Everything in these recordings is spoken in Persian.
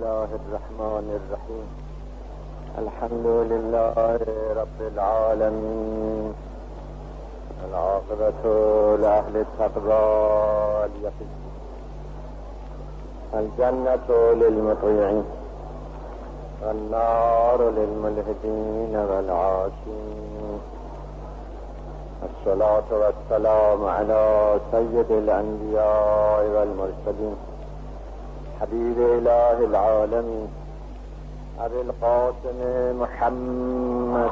الله الرحمن الرحيم. الحمد لله رب العالمين. العاقبة لأهل التقوى واليقين. الجنة للمطيعين والنار للملحدين والعاصين. الصلاة والسلام على سيد الأنبياء والمرسلين حبيب إله العالمين أبي القاسم محمد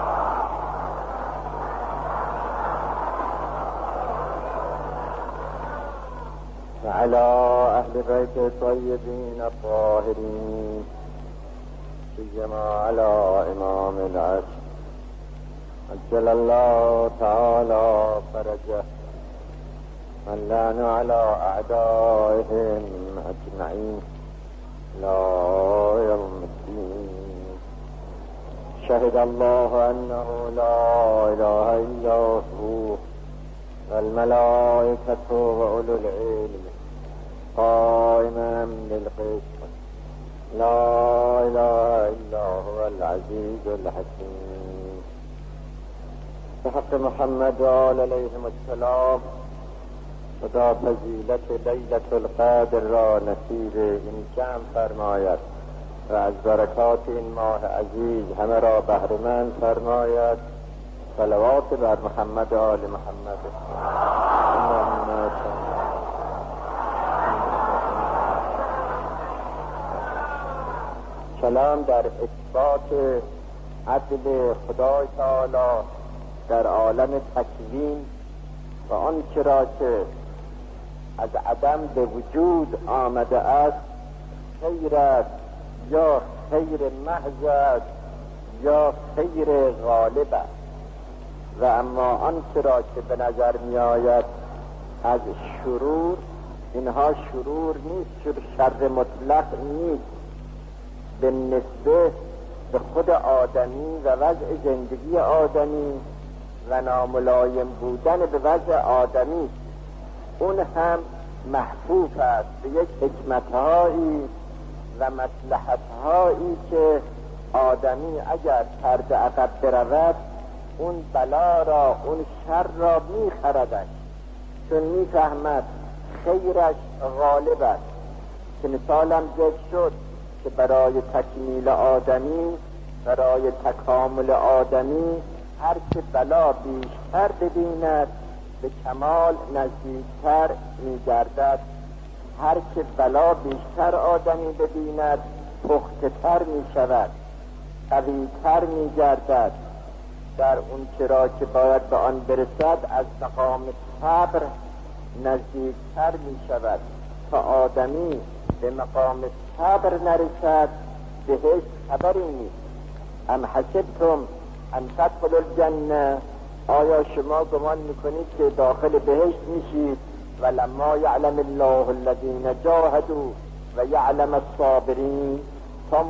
وعلى أهل بيت الطيبين الطاهرين سيما على إمام العصر عجل الله تعالى فرجه واللعن على أعدائهم أجمعين لا يوم الدين. شهد الله أنه لا إله إلا هو والملائكة وأولو العلم قائما بالقسط لا إله إلا هو العزيز الحكيم. بحق محمد وآل علیهم السلام خدا فضیلت لیلة القدر را نصیب این جمع فرماید و از برکات این ماه عزیز همه را بهره‌مند فرماید. صلوات بر محمد و آل محمد. کلام در اثبات عدل خدای تعالی در عالم تکوین و آنچه را که از عدم به وجود آمده است خیر است یا خیر محض است یا خیر غالب است و اما آنچه را که به نظر می آید از شرور، اینها شرور نیست، شر مطلق نیست به نسبت به خود آدمی و وضع زندگی آدمی و ناملایم بودن به وضع آدمی، اون هم محفوظ است به یک حکمتهایی و مصلحتهایی که آدمی اگر پرده عقب برود اون بلا را، اون شر را میخردش، چون میفهمد خیرش غالب است. که مثالم ذکر شد که برای تکمیل آدمی، برای تکامل آدمی، هر که بلا بیشتر ببیند به کمال نزدیکتر می‌گردد، هر که بلا بیشتر آدمی ببیند پخته‌تر می‌شود، قوی‌تر می‌گردد، در اون چرا که باید به آن برسد از مقام صبر نزدیکتر می‌شود. تا آدمی به مقام صبر نرسد بهش خبری نیست. ام حسبتم ان تدخلوا الجنه، آیا شما گمان میکنید که داخل بهشت میشید ولما یعلم الله الذین جاهدوا و یعلم الصابرین، تا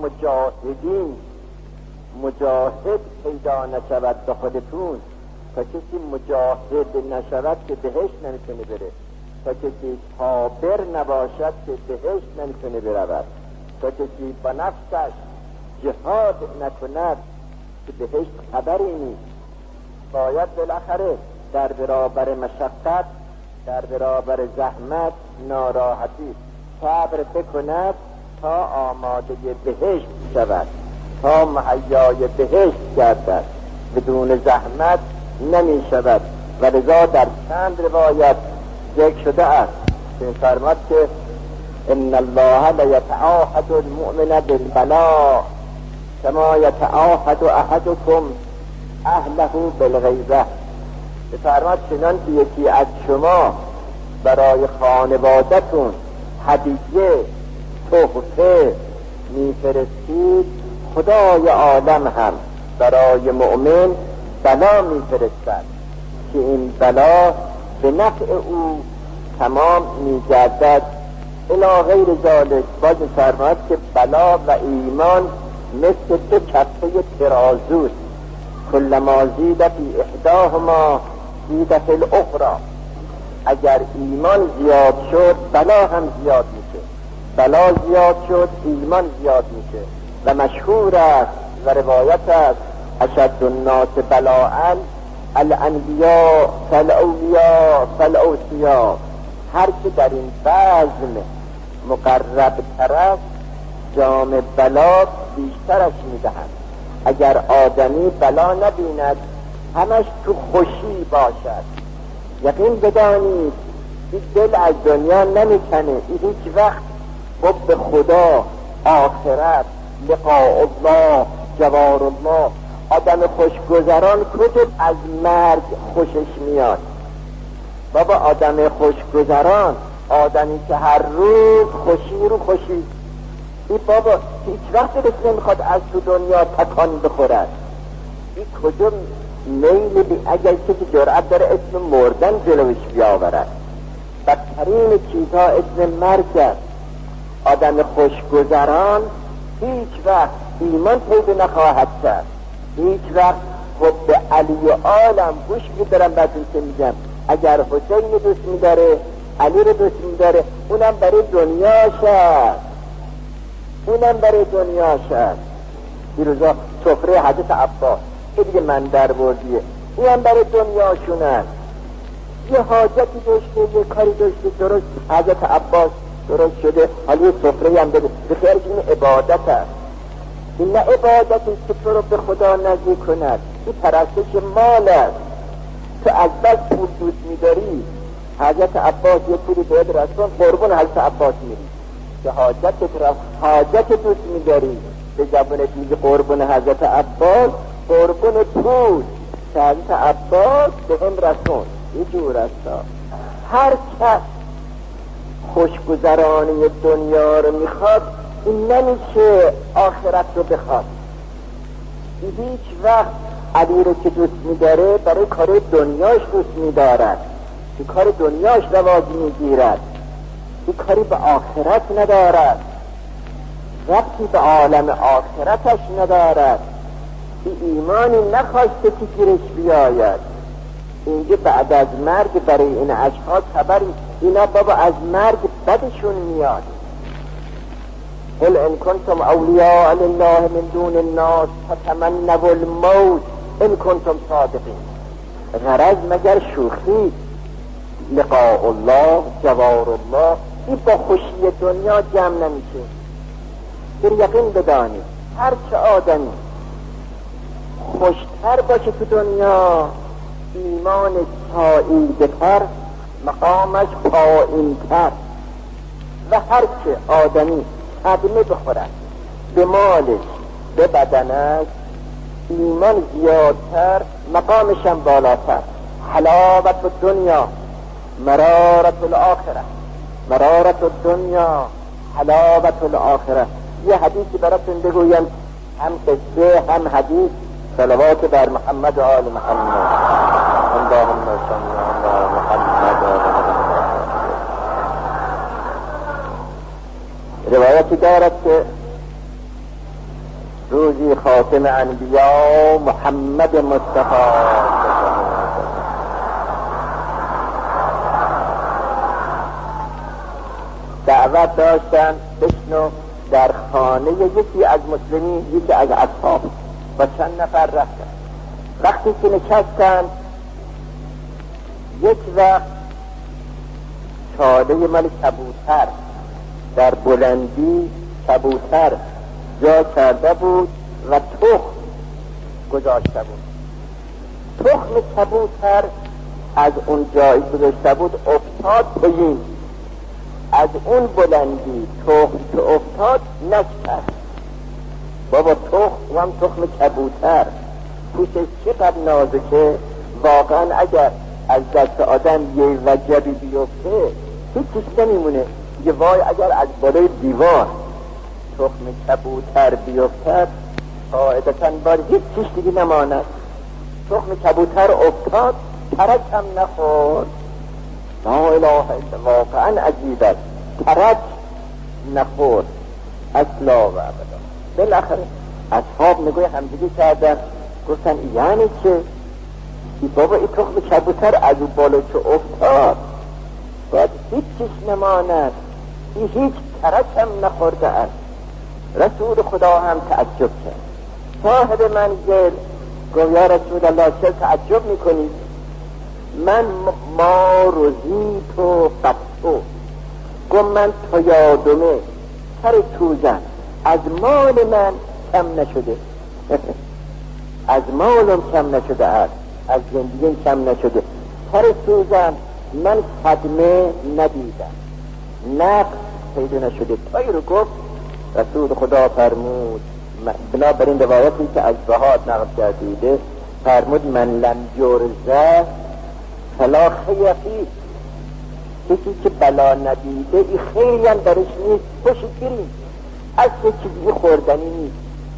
مجاهد پیدا نشود به خودتون، تا کسی مجاهد نشود که بهشت نمیتونه بره، تا کسی صابر نباشد که بهشت نمیتونه برود، تا کسی با نفسش جهاد نکند که بهشت خبری نیست. باید بالاخره در برابر مشقت، در برابر زحمت، ناراحتی صبر بکند تا آماده بهشت شود، تا مهیای بهشت گردد. بدون زحمت نمی شود. و لذا در چند روایت ذکر شده است که فرمود که ان الله لیتعاهد المؤمن بالبلاء کما یتعاهد احدکم اهله بالغیبه. بفرماد چنان که یکی از شما برای خانواده‌تون هدیه، تحفه میفرستید، خدای عالم هم برای مؤمن بلا میفرستد که این بلا به نفع او تمام میگردد. الی غیر ذلک باز فرماد که بلا و ایمان مثل دو کفه ترازوست، کلما زید فی احداهما زید فی الاخری. اگر ایمان زیاد شد بلا هم زیاد میشه، بلا زیاد شد ایمان زیاد میشه و مشهور است و روایت است اشد الناس بلاء الانبیاء فالاولیاء فالاوصیاء. هر که در این بزم مقرب تر است جام بلا بیشترش میدهند. اگر آدمی بلا نبیند همش تو خوشی باشد، یقین بدانید این دل از دنیا نمیکنه. این هیچ وقت حب خدا، آخرت، لقاء الله، جوار الله. آدم خوشگذران کجا از مرگ خوشش میاد؟ بابا آدم خوشگذران آدمی که هر روز خوشی رو خوشی. این بابا هیچ وقت دلش نمیخواد از تو دنیا تکان بخورد. این کجا میل اگر کسی جرأت داره اسم مردن جلوش بیاورد. بدترین چیزها اسم مرگ است. آدم خوشگذران هیچ وقت ایمان پیدا نخواهد کرد. هیچ وقت حب علی و آلم گوش میدارم بعدون که میگم اگر حسین دوست میداره، علی رو دوست میداره، اونم برای دنیاش است. اونم برای دنیاش است. دیروزا سفره حضرت عباس که دیگه من در بردیه، اینم برای دنیاشون است. یه حاجتی داشته، یه کاری داشته، درست حضرت عباس درست شده، حالا یه سفره هم بده. به خیرش این عبادت است. این نه عبادتی که تو رو به خدا نزدیک کند، این پرستش مال است. تو از بس پول دوست میداری، حضرت عباس یه پولی باید رسون، قربون حضرت عباس میری. که حاجت دوست میداری، به زبان دیگه قربون حضرت عباس، قربون پول که حضرت عباس به هم رسون. یه جور است. هر کس خوشگذرانی دنیا رو میخواد، این نمیشه آخرت رو بخواد. هیچ وقت علی رو که دوست میداره برای کار دنیاش دوست میدارد، که کار دنیاش رواج میگیرد، این کاری به آخرت ندارد، وقتی به عالم آخرتش ندارد. این ایمانی نخواسته که گیرش بیاید. اینجا بعد از مرگ برای این اشخاص خبری، اینا بابا از مرگ بدشون میاد. قل ان کنتم اولیاء لله من دون الناس فتمنوا الموت ان کنتم صادقین. غرض مگر شوخی؟ لقاء الله، جوار الله، این با خوشی دنیا جمع نمیشه. در یقین بدانید هر چه آدمی خوشتر باشه تو دنیا، ایمان ساییدتر، مقامش پایینتر. و هر چه آدمی صدمه بخورد به مالش، به بدنش، ایمان زیادتر، مقامش هم بالاتر. حلاوت الدنیا مرارت الاخره، مرارت الدنیا حلاوت الاخره. یه حدیثی براتون بگویم، هم قصه هم حدیث. صلوات بر محمد و آل محمد. اللهم صل علی محمد و آل محمد. روایتی دارد که روزی خاتم انبیا محمد مصطفی دعوت داشتن بشنو در خانه یکی از مسلمین، یکی از اصحاب، با چند نفر رفتن. وقتی که نشستن، یک وقت چاله مال کبوتر در بلندی کبوتر جا کرده بود و تخم گذاشته بود. تخم کبوتر از اون جایی گذاشته بود افتاد پایین. از اون بلندی تخم که افتاد نشکست. بابا تخم و هم تخم کبوتر پوشش چقدر نازکه. واقعا اگر از دست آدم یه وجبی بیفته هیچیش نمیمونه. یه وای اگر از بالای دیوار تخم کبوتر بیفتد قاعدتاً باید هیچیش دیگه نماند. تخم کبوتر افتاد، ترک هم نخورد. لا اله الا، واقعا عجیب است، ترک نخورد اصلا و ابدا. بالاخره اصحاب نگاه همدیگه کردن، گفتن یعنی چه؟ ای بابا این تخم کبوتر از اون بالا که افتاد باید هیچیش نماند. این هیچ ترکم نخورده است. رسول خدا هم تعجب کرد. صاحب منزل گفت یا رسول الله چه تعجب میکنید؟ من ما رزیت و قطو، گفت من تا یادمه سر توزن از مال من کم نشده. از مالم کم نشده است، از زندگیم کم نشده. سر سوزن من صدمه ندیدم، نقص پیدا نشده. تایی رو گفت رسول خدا فرمود، بنابراین روایتی که از بهاد نقل کردیده فرمود من لم یرزه فلا خیر فیه. کسی که بلا ندیده این خیلی هم درش نیست، خوشگیریم از چه چیزی خوردنی نیست.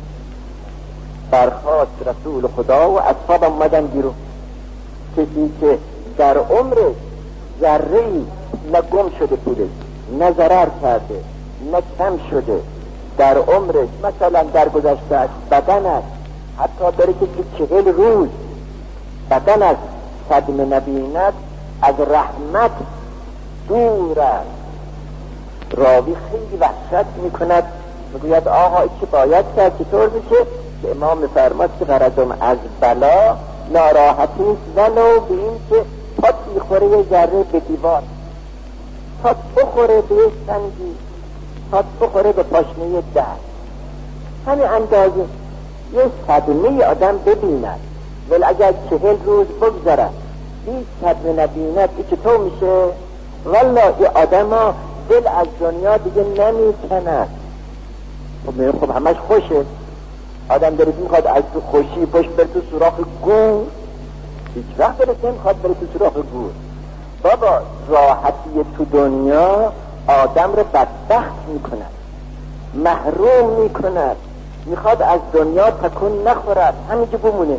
برخواست رسول خدا و اصحاب آمدن بیرون. کسی که در عمرش ذره‌ای نه گم شده پولش، نه ضرر کرده، نه کم شده در عمرش، مثلا در گذشته از بدن است، حتی داره که 40 روز بدن از صدمه نبیند، از رحمت دور است. راوی خیلی وحشت میکند، میگوید آها چه باید کرد، چطور میشه؟ که امام میفرماد که غرضم از بلا ناراحتی است، ولو به این که پات میخوره یه ذره به دیوار، پات بخوره به سنگی، پات بخوره به پاشنه در، همین اندازه یه صدمه آدم ببیند. ولی اگر 40 روز بگذرد هیچ صدمه نبیند، این چطور میشه؟ والله این آدم ها دل از دنیا دیگه نمیکند. خب همش خوشه، آدم داره میخواد از تو خوشی پشت بره تو سوراخ گور، هیچ وقت داره میخواد بره تو سوراخ گور. بابا راحتی تو دنیا آدم رو بدبخت میکند، محروم میکند، میخواد از دنیا تکون نخورد، همینجا بمونه.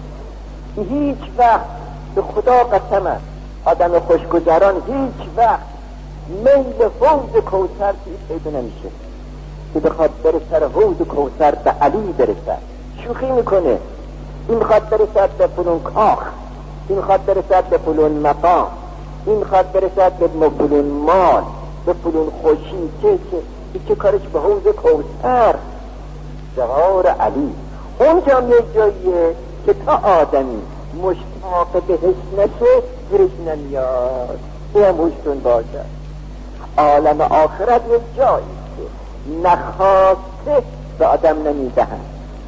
هیچ وقت به خدا قسم است آدم خوشگذران هیچ وقت میل حوض کوثر پیدا نمیشه که بخواد برسد حوض کوثر به علی برسد. شوخی میکنه، این میخواد برسد به فلون کاخ، این میخواد برسد به فلون مقام، این میخواد برسد به فلون مال، به فلون خوشی. چه کارش به حوض کوثر، جوار علی. اونجا یه جاییه که تا آدمی مشتاق بهش نشه گرش نمیاد، هم هوشتون باشد. عالم آخرت یه جایی که نخواسته به آدم نمیدهند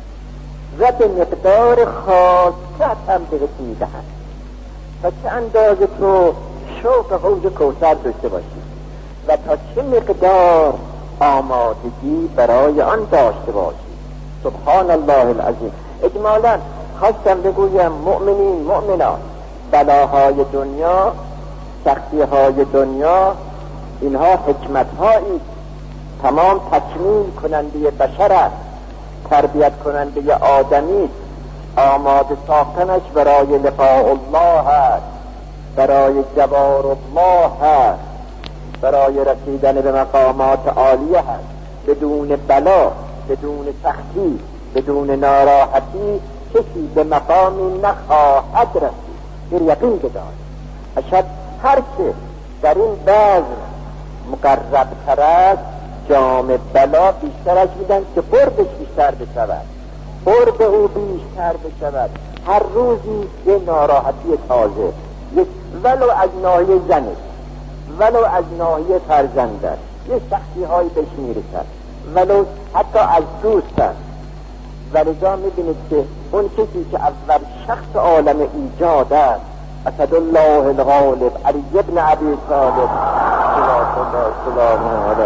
و به مقدار خواستت هم بهت میدهند. تا چه اندازه تو شوق حوض کوثر داشته باشی و تا چه مقدار آمادگی برای آن داشته باشی. سبحان الله العظیم. اجمالا خواستم بگویم مؤمنین مؤمنات، بلاهای دنیا، سختیهای دنیا، اینها حکمتهایی تمام تکمیل کننده بشر است، تربیت کننده آدمی، آماده ساختنش برای لقاء الله است، برای جوار الله است، برای رسیدن به مقامات عالیه است. بدون بلا، بدون سختی، بدون ناراحتی کسی به مقامی نخواهد رسید. این یقین بدان. اشد هر که در این بزم مقرب تر است، جام بلا بیشترش میدن که قربش بیشتر بشود، قرب او بیشتر بشود. هر روزی یه ناراحتی تازه، ولو از ناحیه زنش، ولو از ناحیه فرزندش یه سختی هایی بهش میرسد، ولو حتی از دوستش. ولذا میبینید که اون کسی که اول شخص عالم ایجاد است، اسدالله الغالب علی ابن ابی طالب سلام علیه،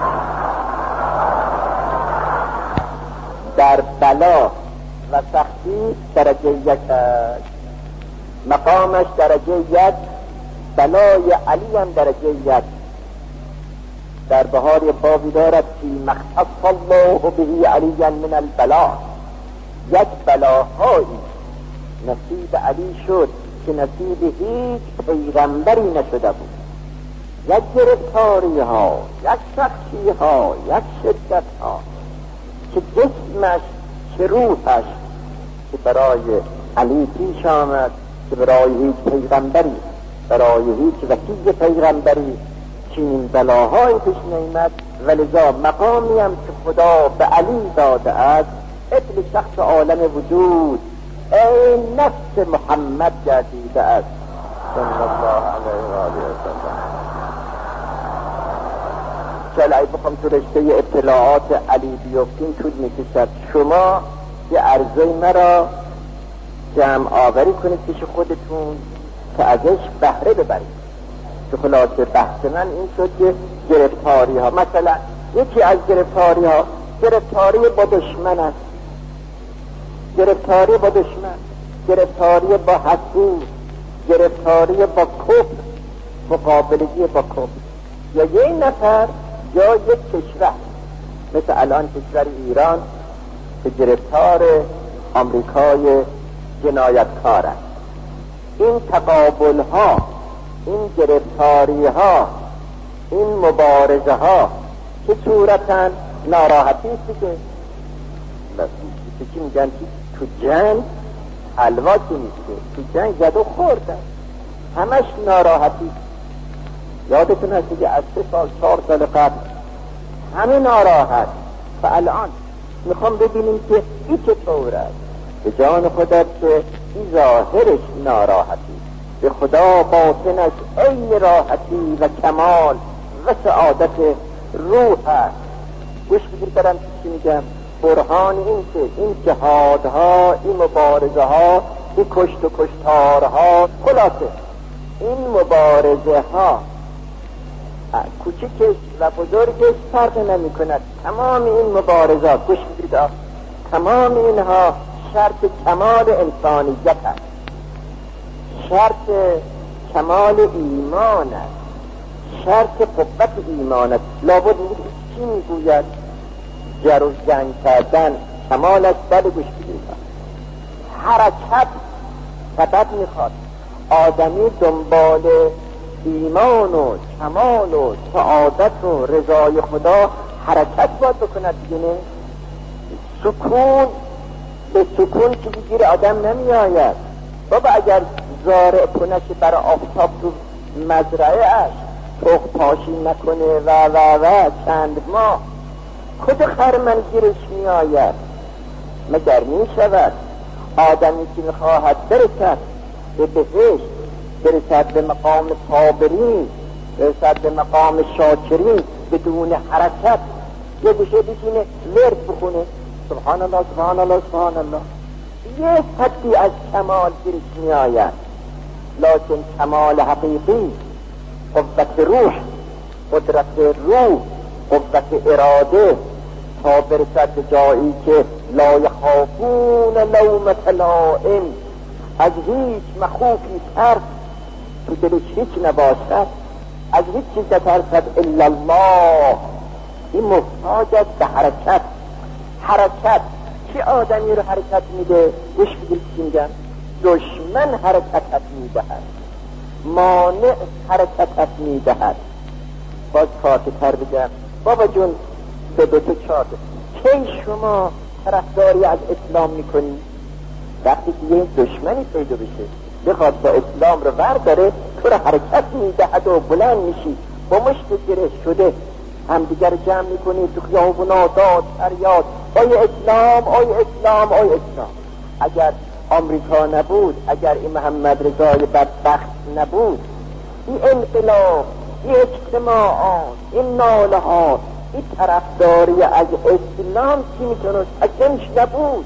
در بلا و سختی درجه 1 است، مقامش درجه 1، بلای علی هم درجه 1. در بهار بابی دارد فی مختص الله به علی من البلا، یک بلاهایی نصیب علی شد که نصیب هیچ پیغمبری نشده بود. یک گرفتاری ها، یک سختی ها، یک شدت ها، که جسمش چه روحش که برای علی پیش آمد، که برای هیچ پیغمبری، برای هیچ وسیع پیغمبری چنین بلاهای پیش نیامد. ولذا مقامی هم که خدا به علی داده است، ابن شخص عالم وجود ای نفس محمد گردیده است صلی الله علیه و آله و سلم. چلایی بخوام تو رشته اطلاعات علی بیفتیم طول میکشد. شما یه عرضه مرا جمع آوری کنید پیش خودتون که ازش بهره ببرید. تو خلاصه بحث من این شد که گرفتاری ها، مثلا یکی از گرفتاری ها گرفتاری با دشمن است، گرفتاری با دشمن، گرفتاری با حسود، گرفتاری با کفر، مقابلگی با کفر. یا یه نفر یا یک کشور مثل الان کشور ایران که گرفتار آمریکای جنایتکار است. این تقابل ها، این گرفتاری ها، این مبارزه ها که صورتاً ناراحتی است که چی میگن تو جنگ حلوا که نیسته، تو جنگ زد و خورد، همش ناراحتی. یادتون هست که از 3 سال 4 سال قبل همه ناراحت. و الان میخوام ببینیم که این چطور است. به جان خودت که این ظاهرش ناراحتی، به خدا باطنش عین راحتی و کمال و سعادت روح است. گوش بگیر برم چی میگم. برهان این که این جهادها، این مبارزه ها، این کشت و کشتارها، خلاصه این مبارزه ها کوچکش و بزرگش فرق نمی کند. تمام این مبارزات گوش بگیرید، تمام اینها شرط کمال انسانیت است، شرط کمال ایمان است، شرط قوت ایمان است. لابد چی میگوید؟ جر و جنگ کردن کمال است. بله گوش بگیرید، حرکت سبب میخواد. آدمی دنبال ایمان و کمال و سعادت و رضای خدا حرکت باید بکند دیگه. نه سکون، به سکون که بگیر آدم نمی آید. بابا اگر زارع کنه که برای آفتاب تو مزرعه اش تخم پاشی نکنه و چند ماه کجا خرمن گیرش می آید؟ مگر می شود آدمی که میخواهد برسد به بهشت، برسد به مقام صابرین، برسد به مقام شاکرین، بدون حرکت یه گوشه بشینه ورد بخونه سبحان الله سبحان الله سبحان الله، یه حدی از کمال گیرش می آید. لکن کمال حقیقی، قوت روح، قدرت روح، قوت اراده، تا برسد به جایی که لا یخافون لومة لائم، از هیچ مخوفی ترس تو دلش هیچ نباشد، از هیچ چیز نترسد الا الله. این محتاج است به حرکت. حرکت چه آدمی رو حرکت میده؟ گوش بگیر چی میگم. دشمن حرکتت میدهد، مانع حرکتت میدهد. باز کارتر بگم بابا جون به دو چارت کی شما طرفداری از اسلام میکنی؟ وقتی که یه دشمنی پیدا بشه بخواد با اسلام رو برداره، تو رو حرکت میدهد و بلند میشی، با مشت گره شده همدیگر جمع میکنی تو خیابونا داد فریاد آی اسلام آی اسلام آی اسلام. اگر آمریکا نبود، اگر این محمد رضای بدبخت نبود، این انقلاب، این اجتماعات، این ناله ها، این طرفداری از اسلام چی میتونست اکنش نبود.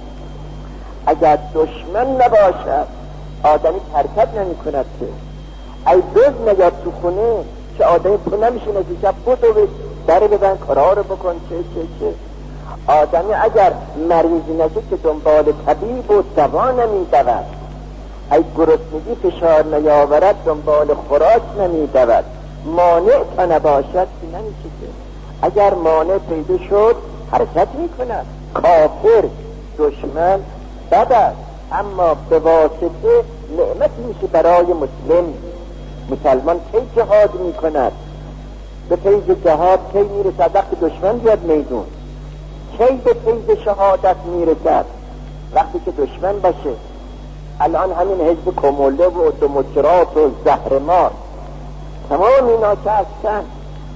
اگر دشمن نباشد آدمی حرکت نمی کند که. ای دوز نگاه تو خونه که آدمی تو نمیشونه که شب بودو در ببن کارا رو بکن چه آدمی اگر مریض نشه که دنبال طبیب و دوا نمی دود. ای گرسنگی فشار نیاورد دنبال خوراک نمی دود. مانع تا نباشد که نمیشه که. اگر مانع پیدا شد حرکت می کند. کافر دشمن بد است، اما به واسطه نعمت میشه برای مسلم. مسلمان کی جهاد می کند؟ به فیض جهاد کی میرسد؟ وقتی دشمن بیاد میدون. کی به فیض شهادت میرسد؟ وقتی که دشمن باشه. الان همین حزب کموله و دموکرات و زهرمار تمام اینا که هستن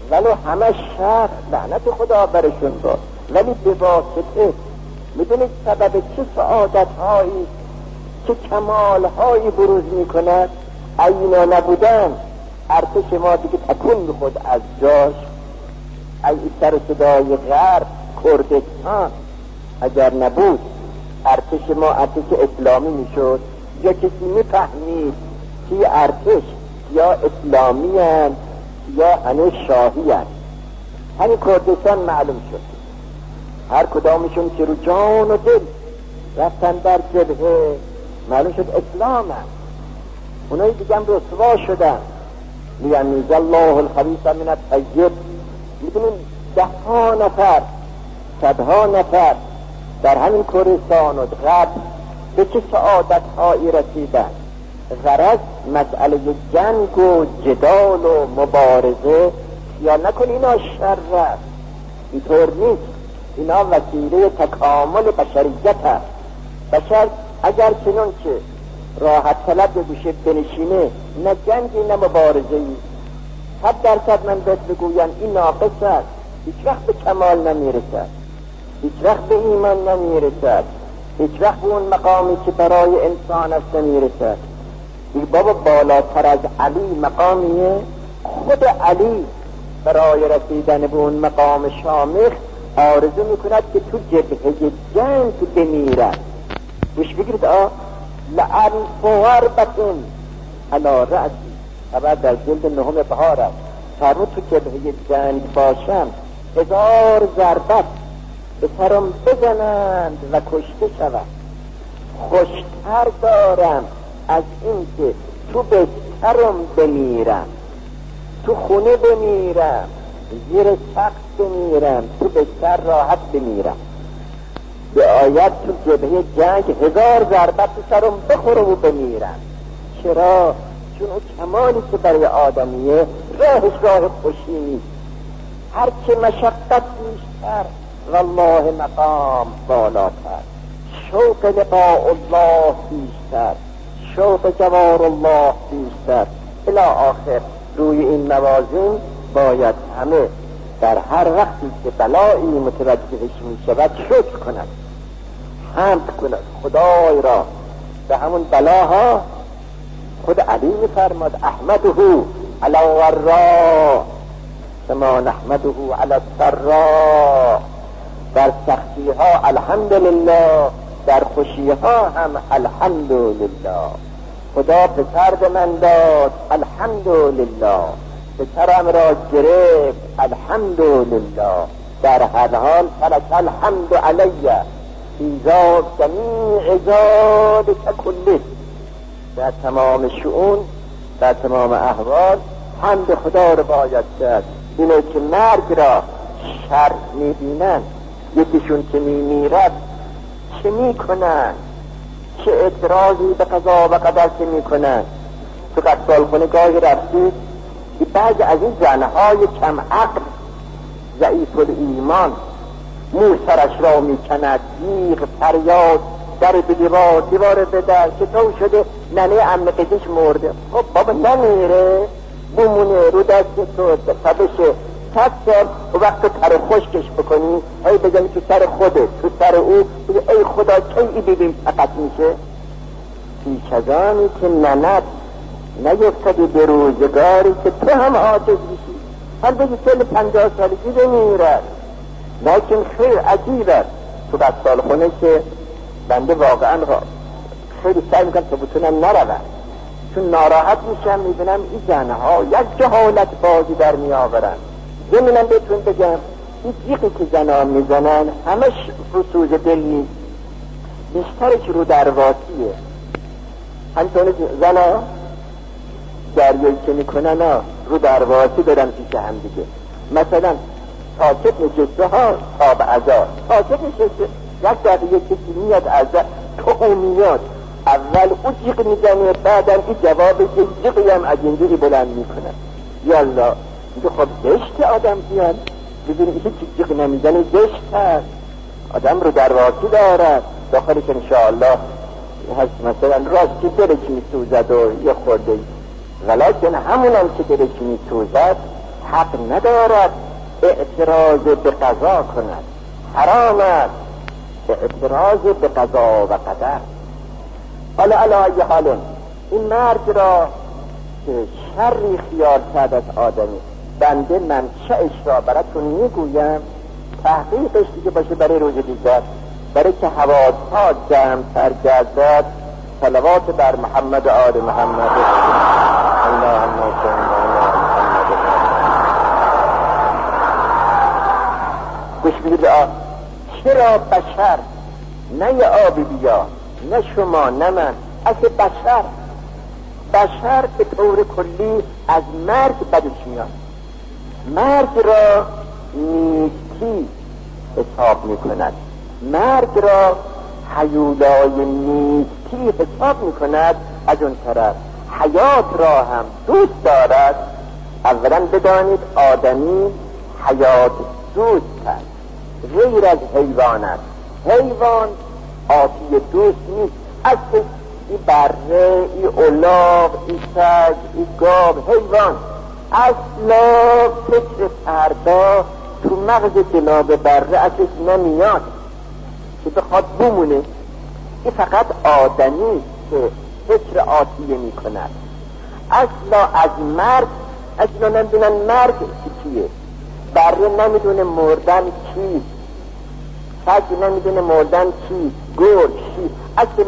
ولو همه شر لعنت خدا برشون باد، ولی به واسطه میدونید سبب چه سعادت هایی چه کمال هایی بروز میکند. اینا نبودن ارتش ما دیگه تکون میخورد از جاش. ای سر صدای غرب کردستان اگر نبود ارتش ما ارتش اسلامی میشد. یا کسی میفهمید که ارتش یا اسلامی هست یا هنوز شاهی هست. همین کردستان معلوم شد هر کدامشون که رو جان و دل رفتن در جبهه معلوم شد اسلام هست. اونایی دیگه هم رسوا شدن. لیمیز الله الخبیث من الطیب. میدونین 10 نفر 100 نفر در همین کردستان و غرب به چه سعادت هایی رسیدن. غرض مسئله جنگ و جدال و مبارزه یا نکن اینا شر است، اینطور نیست. اینا وسیله تکامل بشریت است. بشر اگر چنان که راحت طلب بشه بنشینه، نه جنگی نه مبارزه‌ای، 100% من بهت بگویم این ناقص است، هیچ وقت به کمال نمیرسد، هیچ وقت به ایمان نمیرسد، هیچ وقت به اون مقامی که برای انسان است نمیرسد. این بابا بالاتر از علی مقامیه. خود علی برای رسیدن به اون مقام شامخ آرزو میکند که تو جبهه جنگ بمیرد. گوش بگیرید لألف وربتون علی رأسی، خبر در جلد 9 بهار است. فرمود تو جبهه جنگ باشم 1000 ضربت به سرم بزنند و کشته شود. خوشتر دارم از این که تو به سرم بمیرم، تو خونه بمیرم، زیر سقف بمیرم، تو به سر راحت بمیرم. به آیت تو جبهه جنگ 1000 ضربت به سرم بخوره و بمیرم. چرا؟ چون اون کمالی که برای آدمیه راهش راه خوشی نیست. هر چه مشقت بیشتر والله مقام بالاتر، شوق لقاء الله بیشتر، شوق جوار الله بیشتر. الی آخر روی این موازین باید همه در هر وقتی که بلایی متوجهش می شود شکر کند، حمد کند خدای را به همون بلاها. خود علی می فرماد احمده علی الضراء کما نحمده علی السراء. در سختی ها الحمدلله، در خوشی ها هم الحمدلله. خدا پسر به من داد الحمدلله، پسرم را گرفت الحمدلله. در هر حال فلک الحمد علیه ایزاد جمیع ذالک کله. در تمام شؤون در تمام احوال حمد خدا رو باید کرد. اینه که مرگ را شر میبینن، یکیشون که میمیرد چه میکنن، چه اعتراضی به قضا و قدر که میکنن. تو قتالخونه گاهی رفتید که بعضی از این زنهای کم عقل ضعیف الایمان مو سرش را میکند، جیغ فریاد، در به دیوار بدر که تو شده ننه عمه قدش مرده. خب بابا نمیره، بمونه رو دست تو بشه 100 سال و وقت تر خشکش بکنی ای بزنی تو سر خوده تو سر او بگه ای خدا کی ببین فقط میشه. پیش از آنی که ننت نیفتدی به روزگاری که تو هم عاجز بشی، هر بگی سال 50 سالگی بمیرد. لیکن خیر عجیب است تو قتالخونه که بنده واقعا خیلی سعی میکنم تا بتونم نروم، چون ناراحت میشم میبینم این زنها یک جهالت بازی در میآورن. ببینم بهتون بگم این جیغی که زنها میزنن همش رسوز دل نیست، بیشترش رو درواسیه. همچنان زنها دریایی که میکنن رو درواسی دارن پیش هم دیگه. مثلا ساکت نشسته ها تا به عذا، ساکت نشسته یک دقیقه کسی میاد عذا تو میاد اول او جیغ میزنه، بعدم این جوابش جیغی هم از این جیغی بلند میکنه. یالله میگه خب زشت آدم بیان ببینی هیچ جیغ نمیزنه، زشت هست، آدم رو درواسی دارد. داخلش انشاءالله هست مثلا راستی دلش میسوزد و یه خورده، ولیکن همون هم که دلش میسوزد حق ندارد اعتراض به قضا کند، حرام است اعتراض به قضا و قدر. حالا علی حال این مرگ را که شری خیال کرد از آدمی، بنده منشأش را براتون میگویم، تحقیقش دیگه باشه برای روز دیگر، برای که حوادثات جمع‌تر گردد. صلوات بر محمد آل محمد. اللهم صل علی محمد. گوش بدید. چرا بشر، نه یه آبی بیا، نه شما، نه من، اصل بشر به طور کلی از مرگ بدش میاد. مرگ را نیستی حساب میکند، مرگ را هیولای نیستی حساب میکند. از اون طرف حیات را هم دوست دارد. اولا بدانید آدمی حیات دوست است، غیر از حیوان است. حیوان آتی دوست نیست. اصل ای بره، ای الاغ، ای سگ، ای گاو، حیوان اصلا فکر فردا تو مغز جناب بره اصلا نمیاد که بخواد بمونه. این فقط آدمی که فکر آتیه می کند. اصلا از مرگ اصلا نمیدونن مرگ چیه. بره نمیدونه مردن چیست، سگ نمیدونه مردن چیست، گرگ چیست. اصلا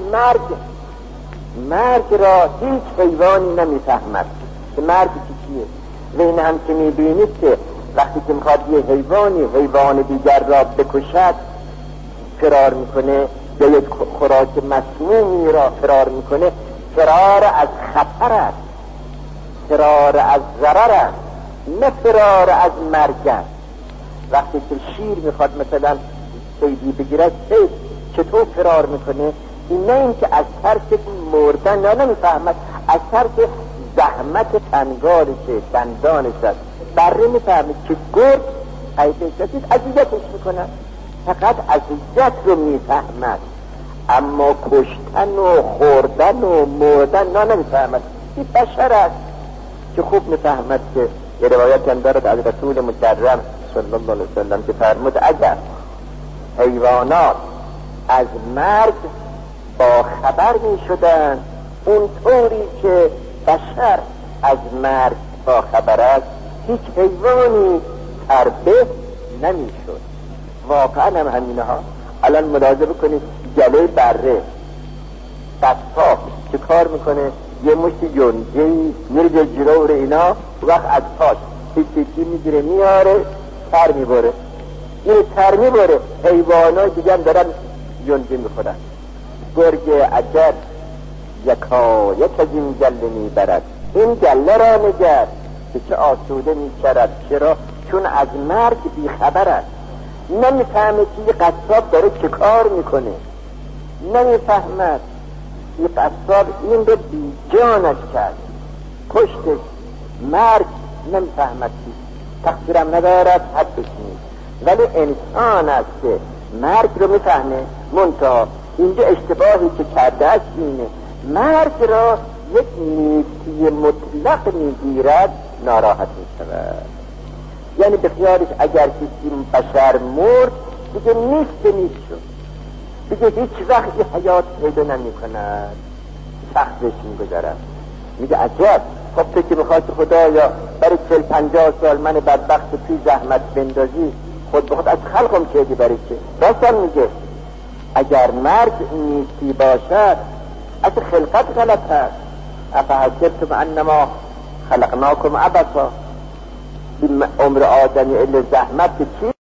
مرگ را هیچ حیوانی نمیفهمد که مرگ چیه. و این هم که میبینید که وقتی که میخواد یه حیوان دیگر را بکشد فرار میکنه، یا یک خوراک مسمومی را فرار میکنه. فرار از خطر است، فرار از ضرر است، نه فرار از مرگ است. وقتی که شیر میخواد مثلا صیدی بگیرد، چطور فرار میکنه؟ این نه این که از ترس مردن نه نمیفهمد، از ترس زحمت تنگارشه، دندانش است. بره میفهمد که گرگ حیثیت عزیزتش میکنن، فقط عزیزت رو میفهمد، اما کشتن و خوردن و مردن نه نمیفهمد. این بشر است که خوب میفهمد. که یه روایت هم دارد از رسول مکرم صلی الله علیه وسلم که فرمود اگر حیوانات از مرگ با خبر می شدن اونطوری که بشر از مرگ با خبر است، هیچ حیوانی تربه نمی شد. واقعا هم همینه ها. الان ملاحظه بکنید جلوی بره قصاب چه کار میکنه؟ یه مشتی یونجهی میره جلو اینا، وقت از پاش تیکی میگیره میاره، تر میبره. این تر میبره. حیوانای دیگه هم دارن یونجه میخورن. گرگ عجب یکایک از این گله میبرد، این گله را نگر که چه آسوده میشرد. چرا؟ چون از مرگ بیخبر است. نمیفهمه که یه قصاب داره چه کار میکنه، نمیفهمد یه قصاب این رو بی جانش کرد، کشتش. مرگ نمیفهمد چی، تقصیرم ندارد، حدش نیست. ولی انسان است که مرگ رو میفهمه. منتها اینجا اشتباهی که کرده است اینه، مرگ را یک نیستی مطلق میگیرد، ناراحت میشود. یعنی به خیالش اگر کسی بشر مرد دیگه نیست شد، دیگه هیچ وقت حیات پیدا نمی کند، سخت بهش میگذرد. میگه عجب، خب تو که میخواد خدایا برای 40-50 سال من بدبخت توی زحمت بندازی، خود به خود از خلقم چیدی برای چه؟ راستم میگه اگر مرگ نیستی باشد اصلا خلقت غلط هست. افحسبتم انما خلقناکم عبثا. این عمر آدمی الا زحمت چی؟